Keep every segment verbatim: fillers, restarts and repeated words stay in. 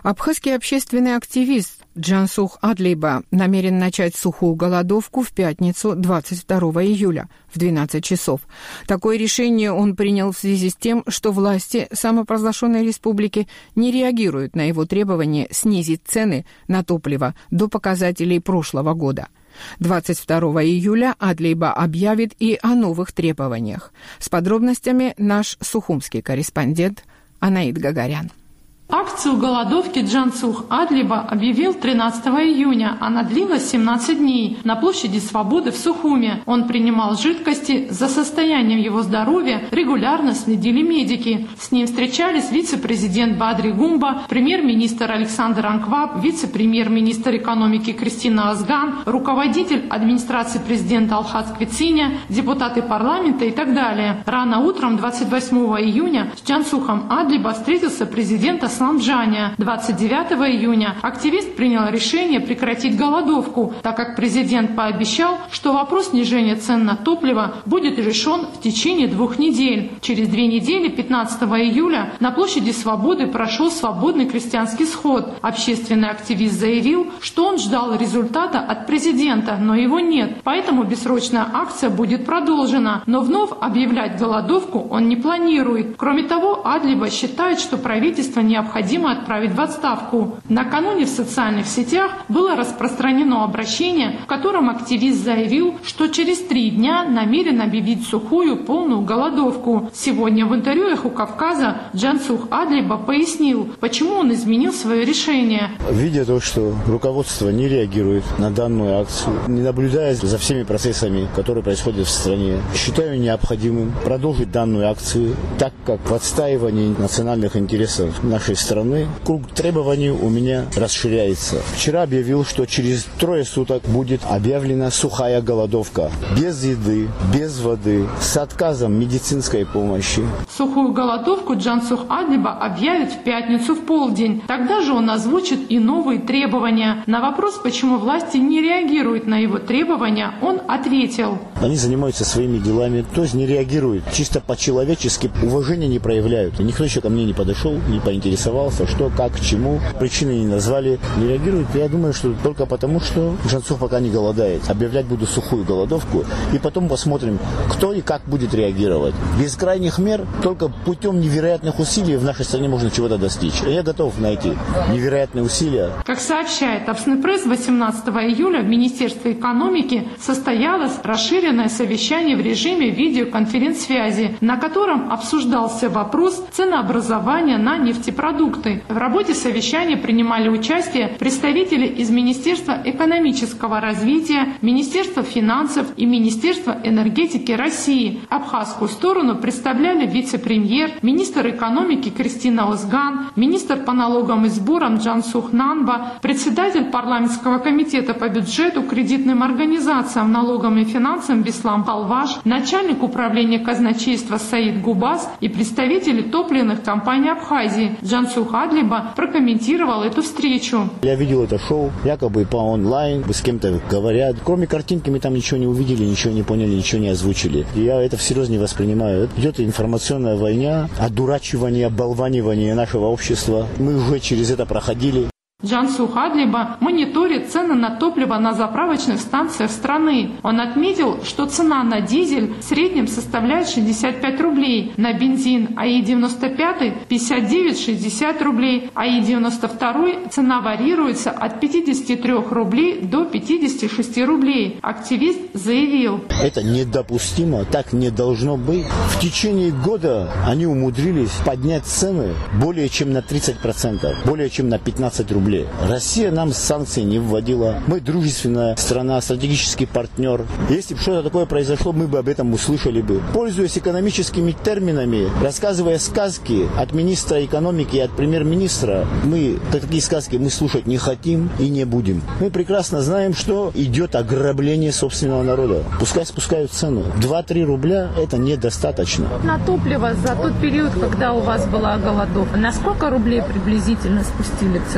Абхазский общественный активист Джансух Адлиба намерен начать сухую голодовку в пятницу, двадцать второго июля, в двенадцать часов. Такое решение он принял в связи с тем, что власти самопровозглашенной республики не реагируют на его требование снизить цены на топливо до показателей прошлого года. двадцать второго июля Адлиба объявит и о новых требованиях. С подробностями наш сухумский корреспондент Анаид Гагарян. Акцию голодовки Джансух Адлиба объявил тринадцатого июня. Она длилась семнадцать дней на площади Свободы в Сухуме. Он принимал жидкости. За состоянием его здоровья регулярно следили медики. С ним встречались вице-президент Бадри Гумба, премьер-министр Александр Анкваб, вице-премьер-министр экономики Кристина Азган, руководитель администрации президента Алхаз Квициня, депутаты парламента и так далее. Рано утром двадцать восьмого июня с Джансухом Адлиба встретился президент Исламджания. двадцать девятого июня активист принял решение прекратить голодовку, так как президент пообещал, что вопрос снижения цен на топливо будет решен в течение двух недель. Через две недели, пятнадцатого июля, на площади Свободы прошел свободный крестьянский сход. Общественный активист заявил, что он ждал результата от президента, но его нет, поэтому бессрочная акция будет продолжена. Но вновь объявлять голодовку он не планирует. Кроме того, Адлиба считает, что правительство необходимо необходимо отправить в отставку. Накануне в социальных сетях было распространено обращение, в котором активист заявил, что через три дня намерен объявить сухую полную голодовку. Сегодня в интервью «Эхо Кавказа» Джансух Адлиба пояснил, почему он изменил свое решение. Видя то, что руководство не реагирует на данную акцию, не наблюдая за всеми процессами, которые происходят в стране, считаю необходимым продолжить данную акцию, так как в отстаивании национальных интересов нашей страны круг требований у меня расширяется. Вчера объявил, что через трое суток будет объявлена сухая голодовка. Без еды, без воды, с отказом медицинской помощи. Сухую голодовку Джансух Адлиба объявит в пятницу в полдень. Тогда же он озвучит и новые требования. На вопрос, почему власти не реагируют на его требования, он ответил. Они занимаются своими делами, то есть не реагируют. Чисто по-человечески уважения не проявляют. Никто еще ко мне не подошел, не поинтересовался, что, как, к чему. Причины не назвали, не реагируют. Я думаю, что только потому, что Джансух пока не голодает. Объявлять буду сухую голодовку, и потом посмотрим, кто и как будет реагировать. Без крайних мер, только путем невероятных усилий в нашей стране можно чего-то достичь. Я готов найти невероятные усилия. Как сообщает Апснепресс, восемнадцатого июля в Министерстве экономики состоялось расширенное совещание в режиме видеоконференц-связи, на котором обсуждался вопрос ценообразования на нефтепродукты. В работе совещания принимали участие представители из Министерства экономического развития, Министерства финансов и Министерства энергетики России. Абхазскую сторону представляли вице-премьер, министр экономики Кристина Азган, министр по налогам и сборам Джансух Нанба, председатель парламентского комитета по бюджету, кредитным организациям, налогам и финансам Беслам Халваш, начальник управления казначейства Саид Губас и представители топливных компаний Абхазии. Джансух Адлиба прокомментировал эту встречу. Я видел это шоу, якобы по онлайн, с кем-то говорят. Кроме картинки мы там ничего не увидели, ничего не поняли, ничего не озвучили. И я это всерьез не воспринимаю. Идет информационная война, одурачивание, оболванивание нашего общества. Мы уже через это проходили. Джансух Адлиба мониторит цены на топливо на заправочных станциях страны. Он отметил, что цена на дизель в среднем составляет шестьдесят пять рублей, на бензин АИ девяносто пять пятьдесят девять - шестьдесят рублей, АИ девяносто два цена варьируется от пятидесяти трёх рублей до пятидесяти шести рублей. Активист заявил: это недопустимо, так не должно быть. В течение года они умудрились поднять цены более чем на тридцать процентов, более чем на пятнадцать рублей. Россия нам санкции не вводила. Мы дружественная страна, стратегический партнер. Если бы что-то такое произошло, мы бы об этом услышали бы. Пользуясь экономическими терминами, рассказывая сказки от министра экономики и от премьер-министра, мы такие сказки мы слушать не хотим и не будем. Мы прекрасно знаем, что идет ограбление собственного народа. Пускай спускают цену. два-три рубля – это недостаточно. На топливо за тот период, когда у вас была голодовка, на сколько рублей приблизительно спустили цены?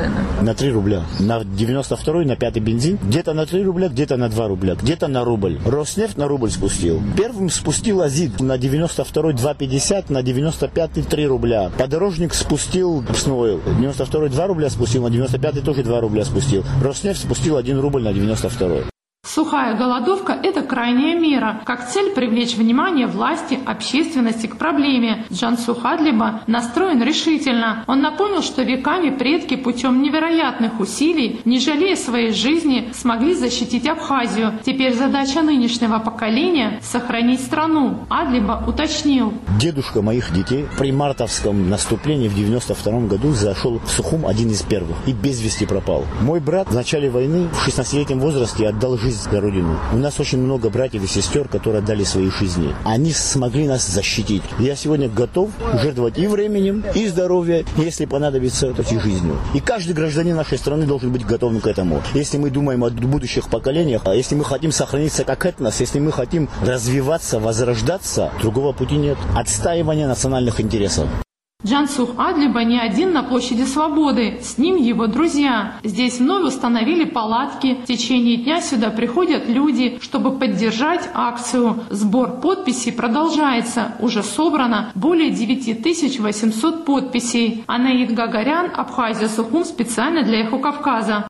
на три рубля. На девяносто второй, на пятый бензин. Где-то на три рубля, где-то на два рубля, где-то на рубль. Роснефть на рубль спустил. Первым спустил Азид на девяносто второй два пятьдесят, на девяносто пятый три рубля. Подорожник спустил Пснойл. девяносто второй два рубля спустил, на девяносто пятый тоже два рубля спустил. Роснефть спустил один рубль на девяносто второй. Сухая голодовка – это крайняя мера, как цель привлечь внимание власти, общественности к проблеме. Джансух Адлиба настроен решительно. Он напомнил, что веками предки путем невероятных усилий, не жалея своей жизни, смогли защитить Абхазию. Теперь задача нынешнего поколения – сохранить страну. Адлиба уточнил. Дедушка моих детей при мартовском наступлении в девяносто втором году зашел в Сухум один из первых и без вести пропал. Мой брат в начале войны в шестнадцатилетнем возрасте отдал жизнь за родину. У нас очень много братьев и сестер, которые отдали свои жизни. Они смогли нас защитить. Я сегодня готов жертвовать и временем, и здоровьем, если понадобится, и жизнью. И каждый гражданин нашей страны должен быть готовым к этому. Если мы думаем о будущих поколениях, если мы хотим сохраниться как этнос, если мы хотим развиваться, возрождаться, другого пути нет. Отстаивание национальных интересов. Джансух Адлиба не один на площади Свободы, с ним его друзья. Здесь вновь установили палатки. В течение дня сюда приходят люди, чтобы поддержать акцию. Сбор подписей продолжается. Уже собрано более девять тысяч восемьсот подписей. Анаид Гагарян, Абхазия, Сухум, специально для Эхо Кавказа.